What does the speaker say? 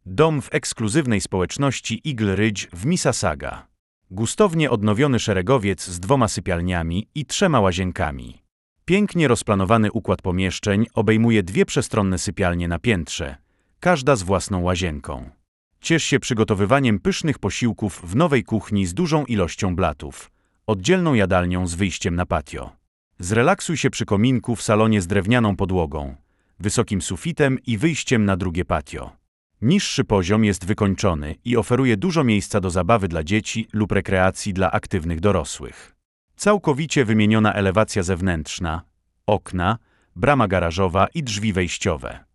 Dom w ekskluzywnej społeczności Eagle Ridge w Mississauga. Gustownie odnowiony szeregowiec z 2 sypialniami i 3 łazienkami. Pięknie rozplanowany układ pomieszczeń obejmuje 2 przestronne sypialnie na piętrze, każda z własną łazienką. Ciesz się przygotowywaniem pysznych posiłków w nowej kuchni z dużą ilością blatów, oddzielną jadalnią z wyjściem na patio. Zrelaksuj się przy kominku w salonie z drewnianą podłogą, wysokim sufitem i wyjściem na drugie patio. Niższy poziom jest wykończony i oferuje dużo miejsca do zabawy dla dzieci lub rekreacji dla aktywnych dorosłych. Całkowicie wymieniona elewacja zewnętrzna, okna, brama garażowa i drzwi wejściowe.